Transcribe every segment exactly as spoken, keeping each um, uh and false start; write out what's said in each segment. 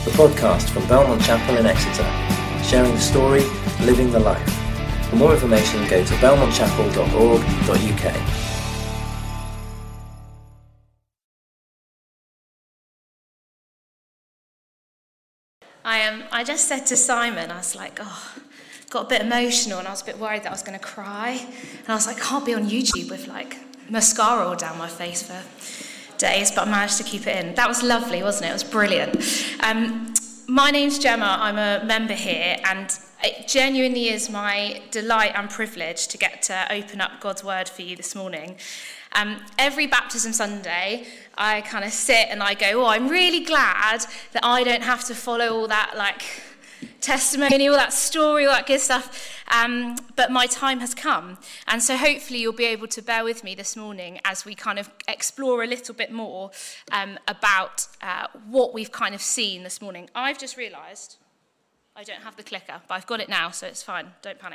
the podcast from Belmont Chapel in Exeter, sharing the story, living the life. For more information, go to belmont chapel dot org dot u k. I um, I just said to Simon, I was like, oh, got a bit emotional, and I was a bit worried that I was going to cry. And I was like, I can't be on YouTube with like mascara all down my face for days, but I managed to keep it in. That was lovely, wasn't it? It was brilliant. Um, my name's Gemma. I'm a member here, and it genuinely is my delight and privilege to get to open up God's word for you this morning. Um, every baptism Sunday, I kind of sit and I go, oh, I'm really glad that I don't have to follow all that like testimony, all that story, all that good stuff, um, but my time has come. And so hopefully you'll be able to bear with me this morning as we kind of explore a little bit more um, about uh, what we've kind of seen this morning. I've just realised I don't have the clicker, but I've got it now, so it's fine. Don't panic.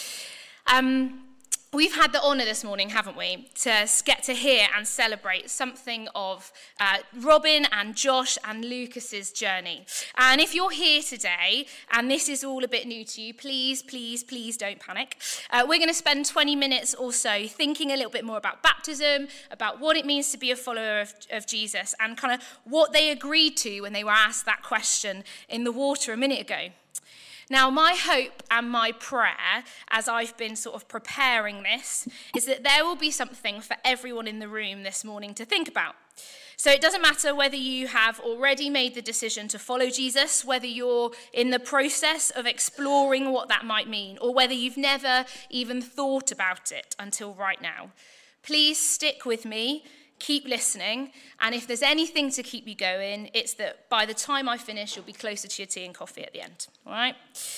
Um, We've had the honour this morning, haven't we, to get to hear and celebrate something of uh, Robin and Josh and Lucas's journey. And if you're here today and this is all a bit new to you, please, please, please don't panic. Uh, we're going to spend twenty minutes or so thinking a little bit more about baptism, about what it means to be a follower of, of Jesus, and kind of what they agreed to when they were asked that question in the water a minute ago. Now, my hope and my prayer, as I've been sort of preparing this, is that there will be something for everyone in the room this morning to think about. So it doesn't matter whether you have already made the decision to follow Jesus, whether you're in the process of exploring what that might mean, or whether you've never even thought about it until right now. Please stick with me. Keep listening, and if there's anything to keep you going, it's that by the time I finish, you'll be closer to your tea and coffee at the end, all right?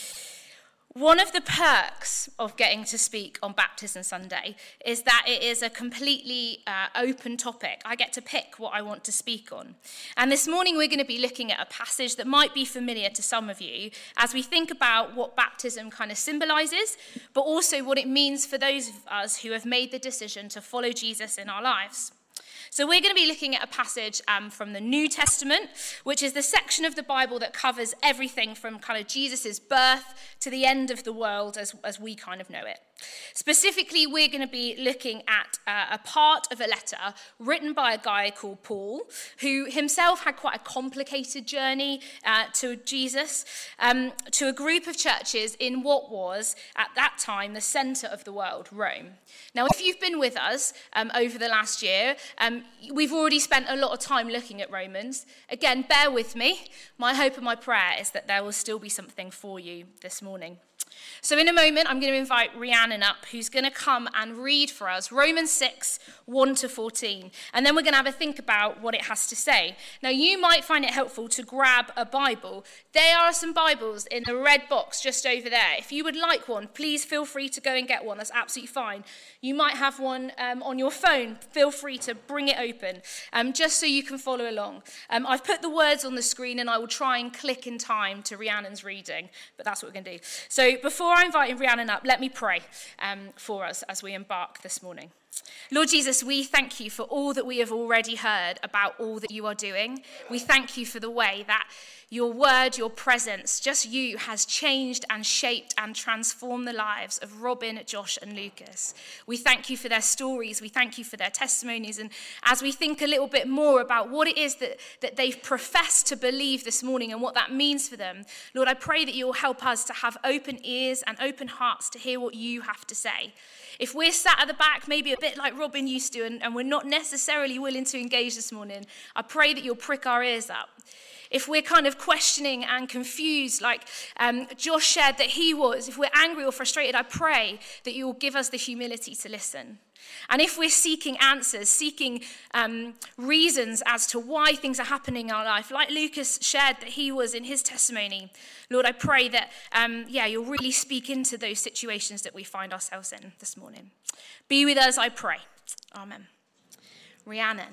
One of the perks of getting to speak on Baptism Sunday is that it is a completely uh, open topic. I get to pick what I want to speak on. And this morning we're going to be looking at a passage that might be familiar to some of you as we think about what baptism kind of symbolises, but also what it means for those of us who have made the decision to follow Jesus in our lives. So we're going to be looking at a passage um, from the New Testament, which is the section of the Bible that covers everything from kind of Jesus' birth to the end of the world as, as we kind of know it. Specifically, we're going to be looking at uh, a part of a letter written by a guy called Paul, who himself had quite a complicated journey uh, to Jesus, um, to a group of churches in what was, at that time, the centre of the world, Rome. Now, if you've been with us um, over the last year, um, we've already spent a lot of time looking at Romans. Again, bear with me. My hope and my prayer is that there will still be something for you this morning. So in a moment, I'm going to invite Rhiannon up, who's going to come and read for us Romans six, one to fourteen. And then we're going to have a think about what it has to say. Now, you might find it helpful to grab a Bible. There are some Bibles in the red box just over there. If you would like one, please feel free to go and get one. That's absolutely fine. You might have one um, on your phone. Feel free to bring it open, um, just so you can follow along. Um, I've put the words on the screen, and I will try and click in time to Rhiannon's reading, but that's what we're going to do. So before I invite Rhiannon up, let me pray um, for us as we embark this morning. Lord Jesus, we thank you for all that we have already heard about all that you are doing. We thank you for the way that your word, your presence, just you, has changed and shaped and transformed the lives of Robin, Josh and Lucas. We thank you for their stories. We thank you for their testimonies. And as we think a little bit more about what it is that, that they've professed to believe this morning and what that means for them, Lord, I pray that you'll help us to have open ears and open hearts to hear what you have to say. If we're sat at the back, maybe a bit like Robin used to, and, and we're not necessarily willing to engage this morning, I pray that you'll prick our ears up. If we're kind of questioning and confused, like um, Josh shared that he was, if we're angry or frustrated, I pray that you will give us the humility to listen. And if we're seeking answers, seeking um, reasons as to why things are happening in our life, like Lucas shared that he was in his testimony, Lord, I pray that, um, yeah, you'll really speak into those situations that we find ourselves in this morning. Be with us, I pray. Amen. Rhiannon.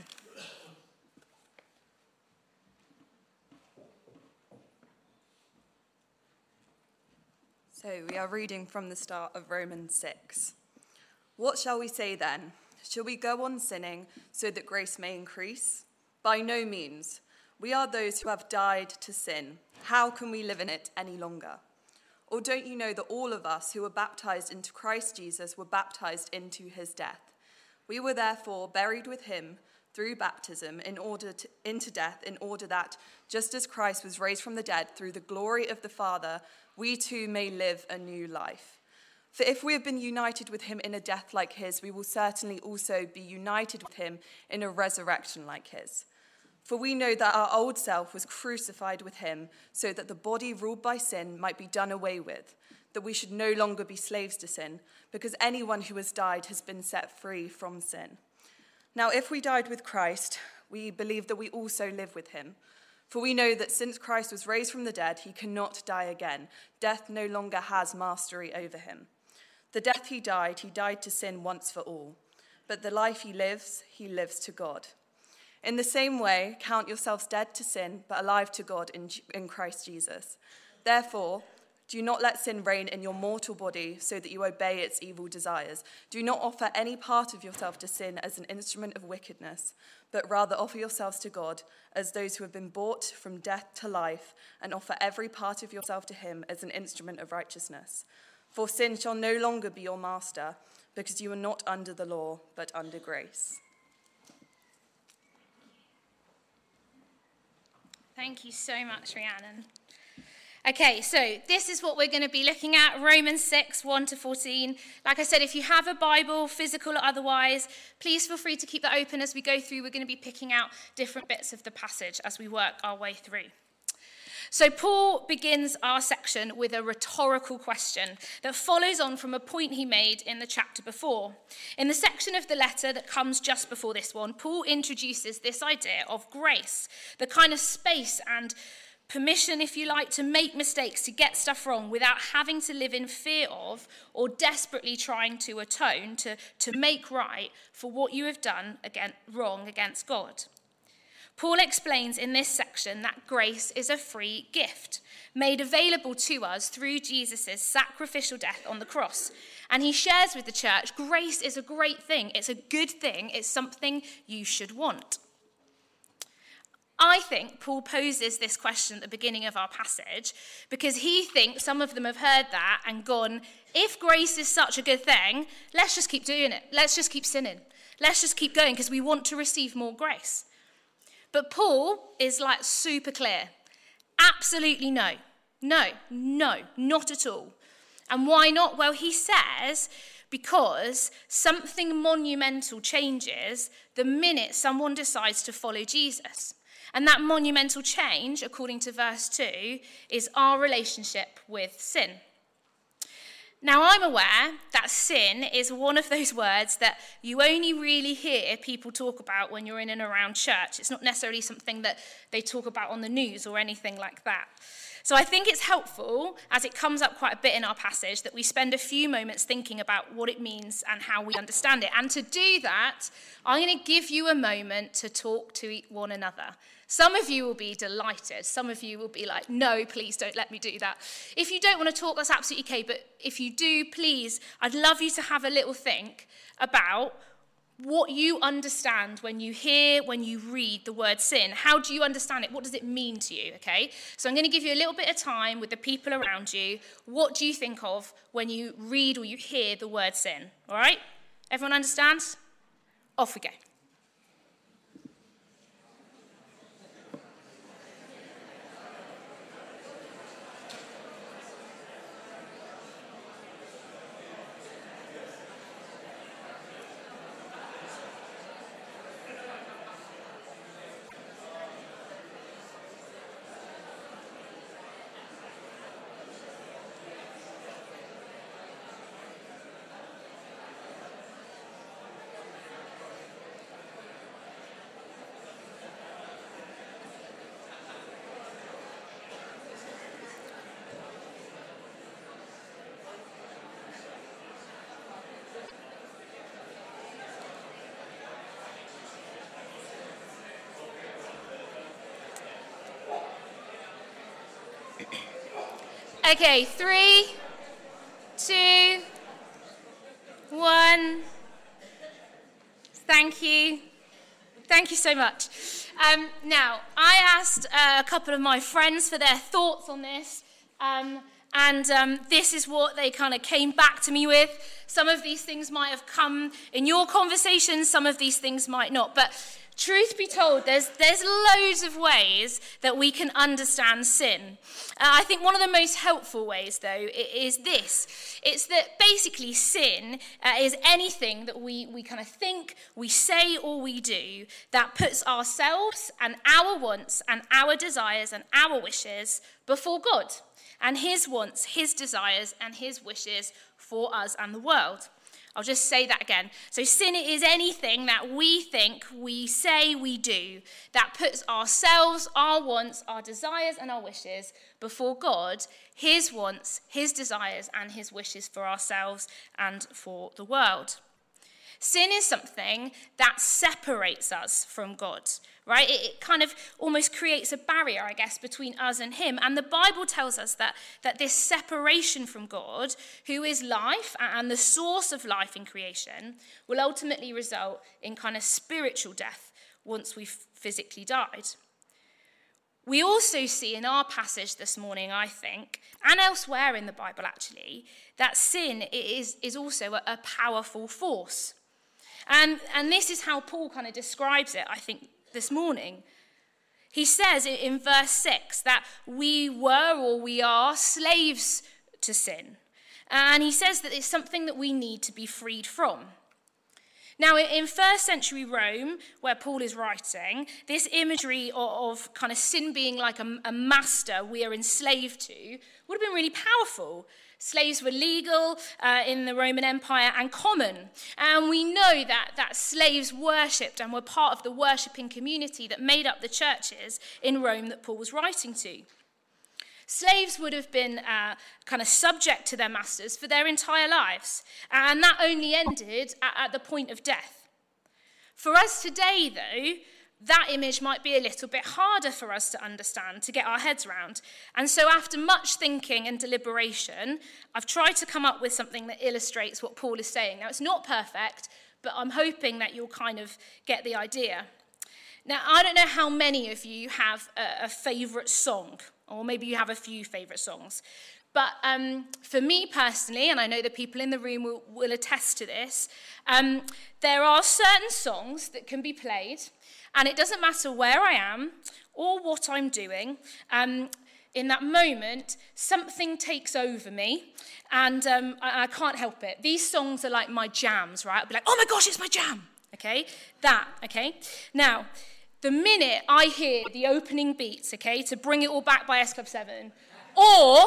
So we are reading from the start of Romans six. What shall we say then? Shall we go on sinning so that grace may increase? By no means. We are those who have died to sin. How can we live in it any longer? Or don't you know that all of us who were baptized into Christ Jesus were baptized into his death? We were therefore buried with him through baptism in order to, into death, in order that, just as Christ was raised from the dead through the glory of the Father, we too may live a new life. For if we have been united with him in a death like his, we will certainly also be united with him in a resurrection like his. For we know that our old self was crucified with him, so that the body ruled by sin might be done away with, that we should no longer be slaves to sin, because anyone who has died has been set free from sin. Now, if we died with Christ, we believe that we also live with him. For we know that since Christ was raised from the dead, he cannot die again. Death no longer has mastery over him. The death he died, he died to sin once for all. But the life he lives, he lives to God. In the same way, count yourselves dead to sin, but alive to God in, in Christ Jesus. Therefore, do not let sin reign in your mortal body so that you obey its evil desires. Do not offer any part of yourself to sin as an instrument of wickedness, but rather offer yourselves to God as those who have been bought from death to life, and offer every part of yourself to him as an instrument of righteousness. For sin shall no longer be your master, because you are not under the law, but under grace. Thank you so much, Rhiannon. Okay, so this is what we're going to be looking at, Romans six, one to fourteen. Like I said, if you have a Bible, physical or otherwise, please feel free to keep that open as we go through. We're going to be picking out different bits of the passage as we work our way through. So Paul begins our section with a rhetorical question that follows on from a point he made in the chapter before. In the section of the letter that comes just before this one, Paul introduces this idea of grace, the kind of space and permission, if you like, to make mistakes, to get stuff wrong without having to live in fear of or desperately trying to atone, to, to make right for what you have done again, wrong against God. Paul explains in this section that grace is a free gift made available to us through Jesus' sacrificial death on the cross. And he shares with the church, grace is a great thing. It's a good thing. It's something you should want. I think Paul poses this question at the beginning of our passage because he thinks some of them have heard that and gone, if grace is such a good thing, let's just keep doing it. Let's just keep sinning. Let's just keep going because we want to receive more grace. But Paul is like super clear. Absolutely no. No, no, not at all. And why not? Well, he says because something monumental changes the minute someone decides to follow Jesus. And that monumental change, according to verse two, is our relationship with sin. Now, I'm aware that sin is one of those words that you only really hear people talk about when you're in and around church. It's not necessarily something that they talk about on the news or anything like that. So I think it's helpful, as it comes up quite a bit in our passage, that we spend a few moments thinking about what it means and how we understand it. And to do that, I'm going to give you a moment to talk to one another. Some of you will be delighted. Some of you will be like, no, please don't let me do that. If you don't want to talk, that's absolutely okay. But if you do, please, I'd love you to have a little think about what you understand when you hear, when you read the word sin. How do you understand it? What does it mean to you, okay? So I'm going to give you a little bit of time with the people around you. What do you think of when you read or you hear the word sin? All right? Everyone understands? Off we go. Okay, three, two, one. Thank you. Thank you so much. Um, now, I asked uh, a couple of my friends for their thoughts on this, um, and um, this is what they kind of came back to me with. Some of these things might have come in your conversations, some of these things might not, but truth be told, there's there's loads of ways that we can understand sin. Uh, I think one of the most helpful ways, though, is this. It's that basically sin uh, is anything that we, we kind of think, we say, or we do that puts ourselves and our wants and our desires and our wishes before God, and his wants, his desires, and his wishes for us and the world. I'll just say that again. So sin is anything that we think, we say, we do, that puts ourselves, our wants, our desires, and our wishes before God, his wants, his desires, and his wishes for ourselves and for the world. Sin is something that separates us from God, right? It, it kind of almost creates a barrier, I guess, between us and him. And the Bible tells us that, that this separation from God, who is life and the source of life in creation, will ultimately result in kind of spiritual death once we've physically died. We also see in our passage this morning, I think, and elsewhere in the Bible actually, that sin is, is also a, a powerful force. And, and this is how Paul kind of describes it, I think, this morning. He says in verse six that we were or we are slaves to sin. And he says that it's something that we need to be freed from. Now, in first century Rome, where Paul is writing, this imagery of, of kind of sin being like a, a master we are enslaved to would have been really powerful. Slaves were legal uh, in the Roman Empire and common. And we know that, that slaves worshipped and were part of the worshipping community that made up the churches in Rome that Paul was writing to. Slaves would have been uh, kind of subject to their masters for their entire lives. And that only ended at, at the point of death. For us today, though, that image might be a little bit harder for us to understand, to get our heads around. And so after much thinking and deliberation, I've tried to come up with something that illustrates what Paul is saying. Now, it's not perfect, but I'm hoping that you'll kind of get the idea. Now, I don't know how many of you have a, a favourite song, or maybe you have a few favourite songs. But um, for me personally, and I know the people in the room will, will attest to this, um, there are certain songs that can be played, and it doesn't matter where I am or what I'm doing. Um, in that moment, something takes over me, and um, I, I can't help it. These songs are like my jams, right? I'll be like, oh my gosh, it's my jam. Okay, that, okay? Now, the minute I hear the opening beats, okay, to Bring It All Back by S Club seven, or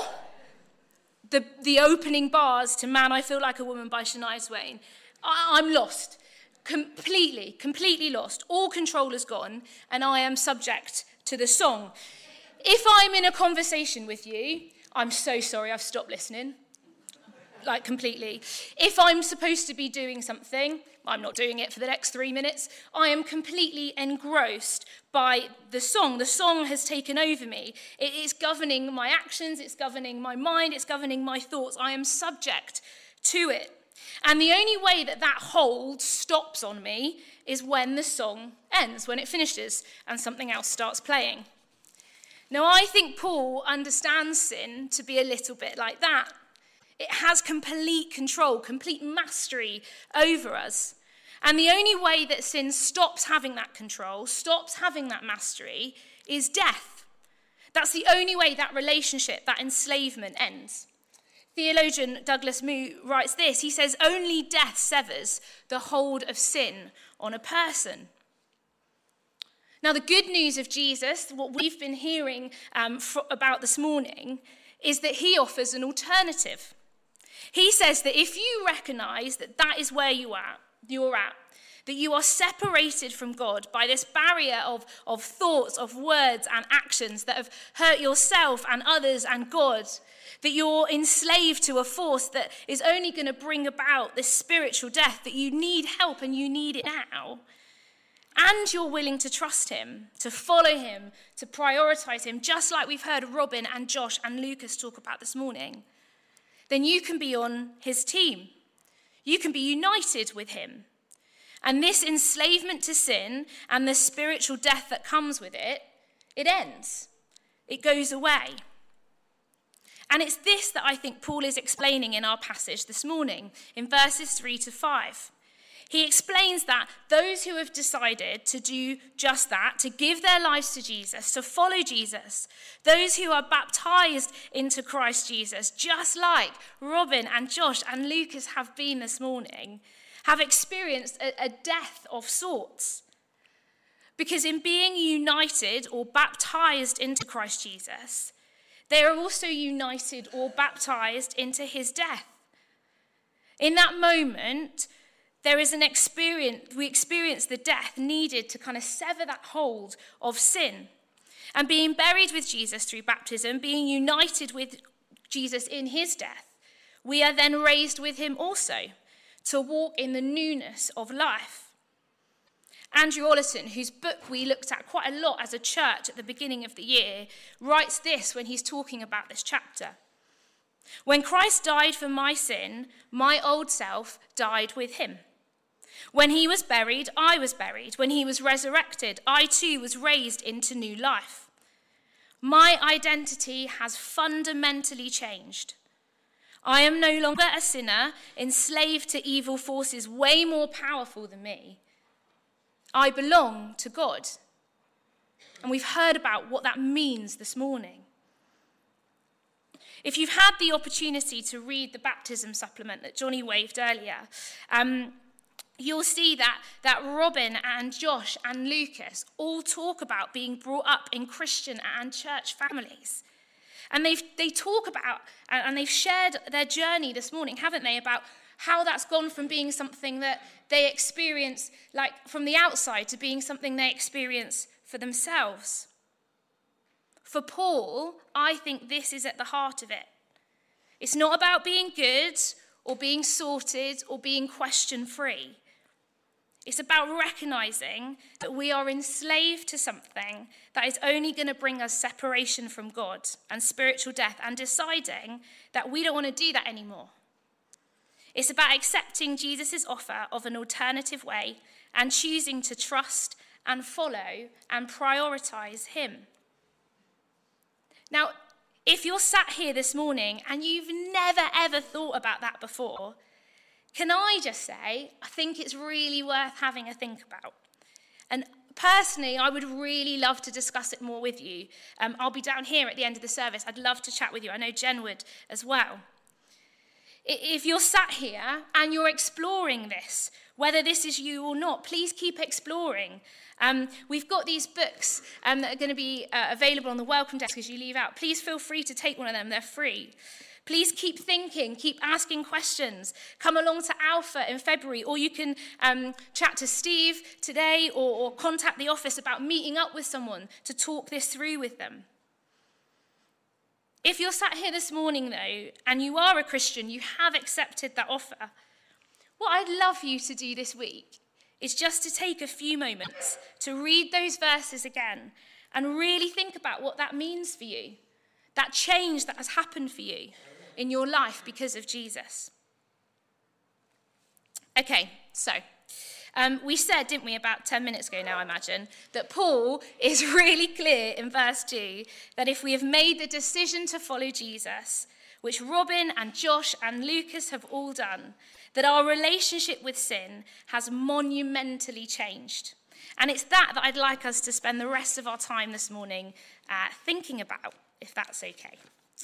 the, the opening bars to Man, I Feel Like a Woman by Shania Twain, I, I'm lost. Completely, completely lost. All control is gone, and I am subject to the song. If I'm in a conversation with you, I'm so sorry, I've stopped listening. Like, completely. If I'm supposed to be doing something, I'm not doing it for the next three minutes. I am completely engrossed by the song. The song has taken over me. It is governing my actions, it's governing my mind, it's governing my thoughts. I am subject to it. And the only way that that hold stops on me is when the song ends, when it finishes and something else starts playing. Now, I think Paul understands sin to be a little bit like that. It has complete control, complete mastery over us. And the only way that sin stops having that control, stops having that mastery, is death. That's the only way that relationship, that enslavement ends. Theologian Douglas Moo writes this. He says, only death severs the hold of sin on a person. Now, the good news of Jesus, what we've been hearing um, for, about this morning, is that he offers an alternative. He says that if you recognize that that is where you are, you're at, that you are separated from God by this barrier of, of thoughts, of words and actions that have hurt yourself and others and God, that you're enslaved to a force that is only going to bring about this spiritual death, that you need help and you need it now, and you're willing to trust him, to follow him, to prioritize him, just like we've heard Robin and Josh and Lucas talk about this morning, then you can be on his team. You can be united with him. And this enslavement to sin and the spiritual death that comes with it, it ends. It goes away. And it's this that I think Paul is explaining in our passage this morning, in verses three to five. He explains that those who have decided to do just that, to give their lives to Jesus, to follow Jesus, those who are baptized into Christ Jesus, just like Robin and Josh and Lucas have been this morning, have experienced a, a death of sorts. Because in being united or baptized into Christ Jesus, they are also united or baptized into his death. In that moment, there is an experience, we experience the death needed to kind of sever that hold of sin. And being buried with Jesus through baptism, being united with Jesus in his death, we are then raised with him also to walk in the newness of life. Andrew Ollerton, whose book we looked at quite a lot as a church at the beginning of the year, writes this when he's talking about this chapter. When Christ died for my sin, my old self died with him. When he was buried, I was buried. When he was resurrected, I too was raised into new life. My identity has fundamentally changed. I am no longer a sinner, enslaved to evil forces way more powerful than me. I belong to God. And we've heard about what that means this morning. If you've had the opportunity to read the baptism supplement that Johnny waved earlier, um, you'll see that, that Robin and Josh and Lucas all talk about being brought up in Christian and church families. And they've, they talk about, and they've shared their journey this morning, haven't they, about how that's gone from being something that they experience like from the outside to being something they experience for themselves. For Paul, I think this is at the heart of it. It's not about being good or being sorted or being question-free. It's about recognizing that we are enslaved to something that is only going to bring us separation from God and spiritual death, and deciding that we don't want to do that anymore. It's about accepting Jesus' offer of an alternative way and choosing to trust and follow and prioritize him. Now, if you're sat here this morning and you've never ever thought about that before, can I just say, I think it's really worth having a think about. And personally, I would really love to discuss it more with you. Um, I'll be down here at the end of the service. I'd love to chat with you. I know Jen would as well. If you're sat here and you're exploring this, whether this is you or not, please keep exploring. Um, we've got these books um, that are going to be uh, available on the welcome desk as you leave out. Please feel free to take one of them. They're free. Please keep thinking, keep asking questions. Come along to Alpha in February, or you can um, chat to Steve today, or, or contact the office about meeting up with someone to talk this through with them. If you're sat here this morning, though, and you are a Christian, you have accepted that offer, what I'd love you to do this week is just to take a few moments to read those verses again and really think about what that means for you, that change that has happened for you in your life because of Jesus. Okay, so um, we said, didn't we, about ten minutes ago now, I imagine, that Paul is really clear in verse two that if we have made the decision to follow Jesus, which Robin and Josh and Lucas have all done, that our relationship with sin has monumentally changed. And it's that that I'd like us to spend the rest of our time this morning uh, thinking about, if that's okay.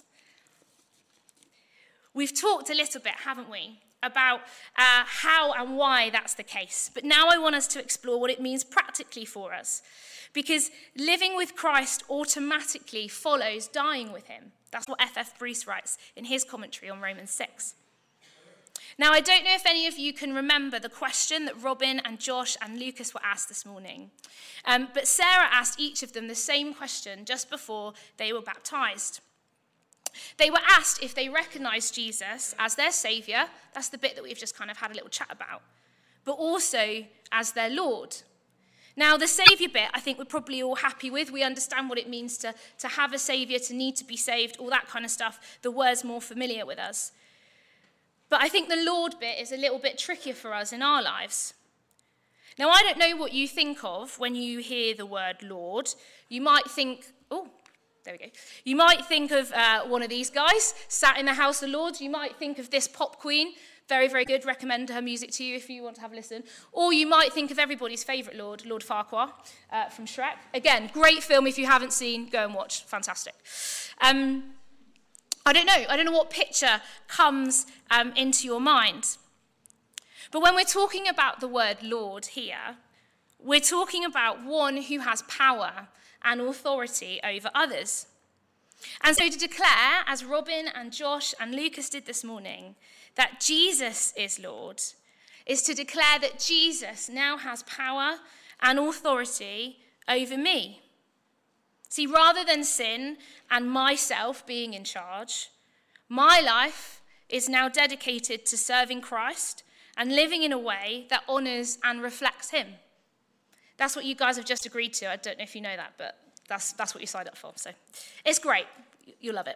We've talked a little bit, haven't we, about uh, how and why that's the case. But now I want us to explore what it means practically for us. Because living with Christ automatically follows dying with him. That's what F F Bruce writes in his commentary on Romans six. Now, I don't know if any of you can remember the question that Robin and Josh and Lucas were asked this morning. Um, but Sarah asked each of them the same question just before they were baptized. They were asked if they recognized Jesus as their Savior. That's the bit that we've just kind of had a little chat about. But also as their Lord. Now, the Savior bit, I think we're probably all happy with. We understand what it means to, to have a Savior, to need to be saved, all that kind of stuff. The word's more familiar with us. But I think the Lord bit is a little bit trickier for us in our lives. Now, I don't know what you think of when you hear the word Lord. You might think, oh, there we go. You might think of uh, one of these guys sat in the House of Lords. You might think of this pop queen. Very, very good. Recommend her music to you if you want to have a listen. Or you might think of everybody's favourite Lord, Lord Farquaad uh, from Shrek. Again, great film. If you haven't seen, go and watch. Fantastic. Um, I don't know. I don't know what picture comes um, into your mind. But when we're talking about the word Lord here, we're talking about one who has power and authority over others. And so to declare, as Robin and Josh and Lucas did this morning, that Jesus is Lord, is to declare that Jesus now has power and authority over me. See, rather than sin and myself being in charge, my life is now dedicated to serving Christ and living in a way that honours and reflects him. That's what you guys have just agreed to. I don't know if you know that, but that's, that's what you signed up for. So it's great. You'll love it.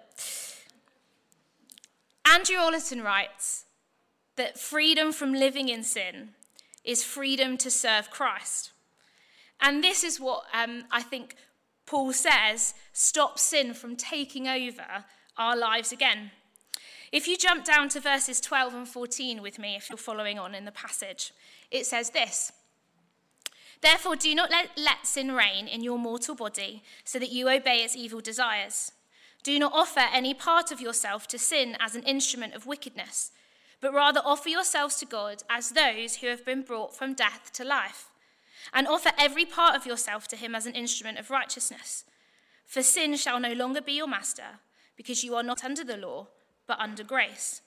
Andrew Ollerton writes that freedom from living in sin is freedom to serve Christ. And this is what um, I think Paul says stops sin from taking over our lives again. If you jump down to verses twelve and fourteen with me, if you're following on in the passage, it says this: "Therefore do not let, let sin reign in your mortal body, so that you obey its evil desires. Do not offer any part of yourself to sin as an instrument of wickedness, but rather offer yourselves to God as those who have been brought from death to life, and offer every part of yourself to him as an instrument of righteousness. For sin shall no longer be your master, because you are not under the law, but under grace."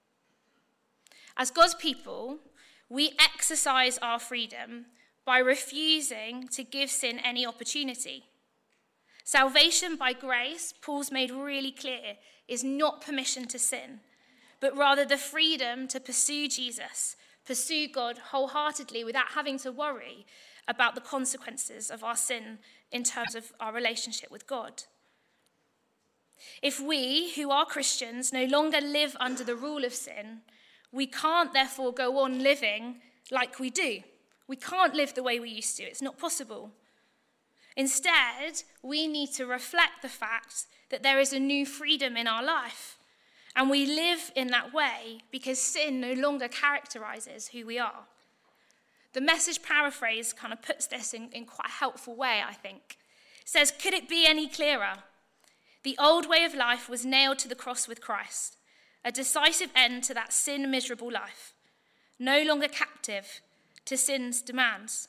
As God's people, we exercise our freedom by refusing to give sin any opportunity. Salvation by grace, Paul's made really clear, is not permission to sin, but rather the freedom to pursue Jesus, pursue God wholeheartedly without having to worry about the consequences of our sin in terms of our relationship with God. If we, who are Christians, no longer live under the rule of sin, we can't therefore go on living like we do. We can't live the way we used to. It's not possible. Instead, we need to reflect the fact that there is a new freedom in our life, and we live in that way because sin no longer characterizes who we are. The Message paraphrase kind of puts this in, in quite a helpful way, I think. It says, "Could it be any clearer? The old way of life was nailed to the cross with Christ, a decisive end to that sin-miserable life, no longer captive to sin's demands."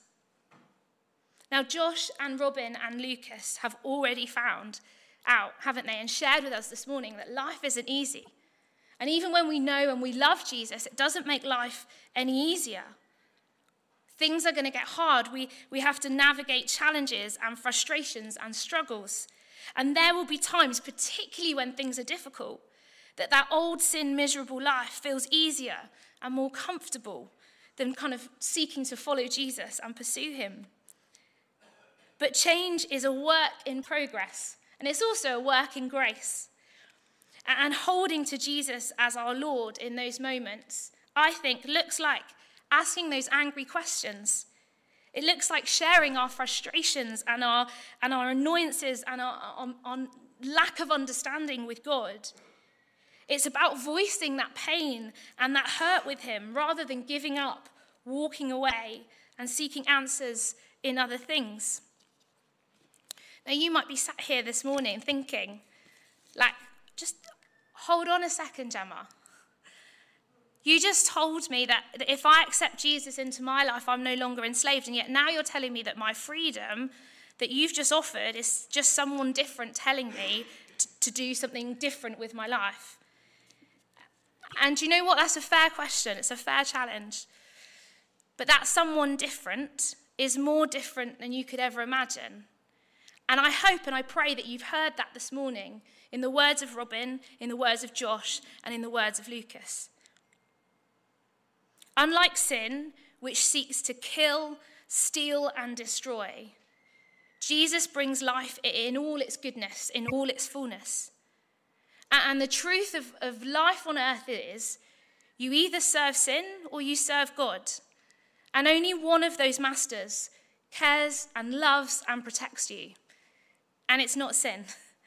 Now, Josh and Robin and Lucas have already found out, haven't they, and shared with us this morning that life isn't easy. And even when we know and we love Jesus, it doesn't make life any easier. Things are going to get hard. We, we have to navigate challenges and frustrations and struggles. And there will be times, particularly when things are difficult, that that old sin miserable life feels easier and more comfortable than kind of seeking to follow Jesus and pursue him. But change is a work in progress, and it's also a work in grace. And holding to Jesus as our Lord in those moments, I think, looks like asking those angry questions. It looks like sharing our frustrations and our, and our annoyances and our, our, our lack of understanding with God. It's about voicing that pain and that hurt with him rather than giving up, walking away, and seeking answers in other things. Now, you might be sat here this morning thinking, like, just hold on a second, Gemma. You just told me that if I accept Jesus into my life, I'm no longer enslaved, and yet now you're telling me that my freedom that you've just offered is just someone different telling me to, to do something different with my life. And you know what? That's a fair question. It's a fair challenge. But that someone different is more different than you could ever imagine. And I hope and I pray that you've heard that this morning in the words of Robin, in the words of Josh, and in the words of Lucas. Unlike sin, which seeks to kill, steal, and destroy, Jesus brings life in all its goodness, in all its fullness. And the truth of, of life on earth is, you either serve sin or you serve God. And only one of those masters cares and loves and protects you. And it's not sin.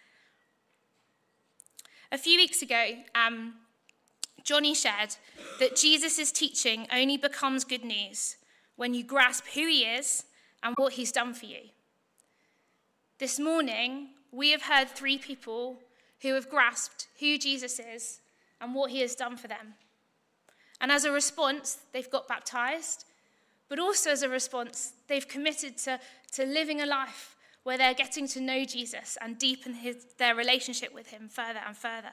A few weeks ago, um, Johnny shared that Jesus' teaching only becomes good news when you grasp who he is and what he's done for you. This morning, we have heard three people who have grasped who Jesus is and what he has done for them. And as a response, they've got baptized, but also as a response, they've committed to, to living a life where they're getting to know Jesus and deepen his, their relationship with him further and further.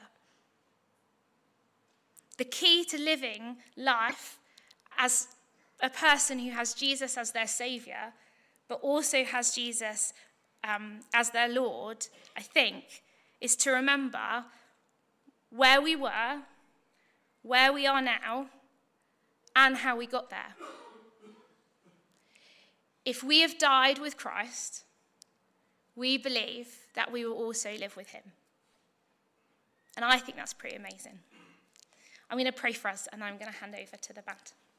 The key to living life as a person who has Jesus as their Savior, but also has Jesus um, as their Lord, I think, is to remember where we were, where we are now, and how we got there. If we have died with Christ, we believe that we will also live with him. And I think that's pretty amazing. I'm going to pray for us, and I'm going to hand over to the band.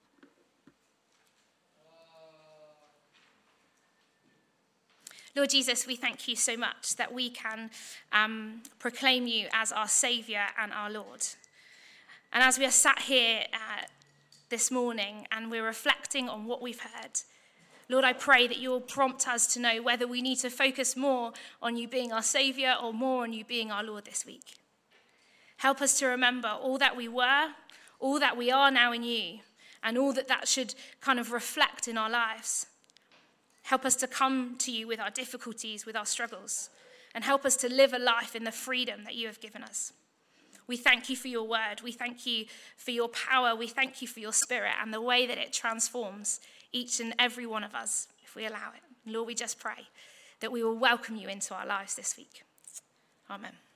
Lord Jesus, we thank you so much that we can um, proclaim you as our Saviour and our Lord. And as we are sat here uh, this morning and we're reflecting on what we've heard, Lord, I pray that you will prompt us to know whether we need to focus more on you being our Saviour or more on you being our Lord this week. Help us to remember all that we were, all that we are now in you, and all that that should kind of reflect in our lives. Help us to come to you with our difficulties, with our struggles, and help us to live a life in the freedom that you have given us. We thank you for your word. We thank you for your power. We thank you for your spirit and the way that it transforms each and every one of us, if we allow it. Lord, we just pray that we will welcome you into our lives this week. Amen.